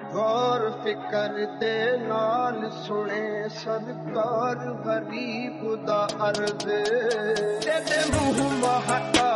गौर फिकर दे नाल सुने सरकार गरीब दा अर्ज तेरे मुंह महका